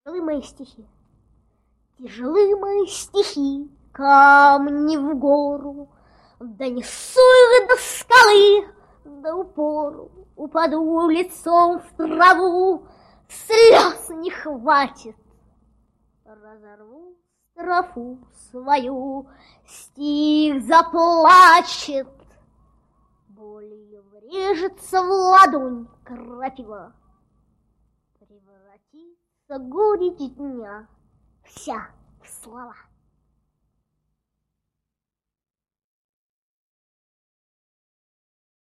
Тяжелы мои стихи, тяжелы мои стихи, камни в гору, донесу их до скалы, до упору упаду лицом в траву, слез не хватит, разорву строфу свою, стих заплачет, болью врежется в ладонь крапива, превратится горечь дня вся в слова.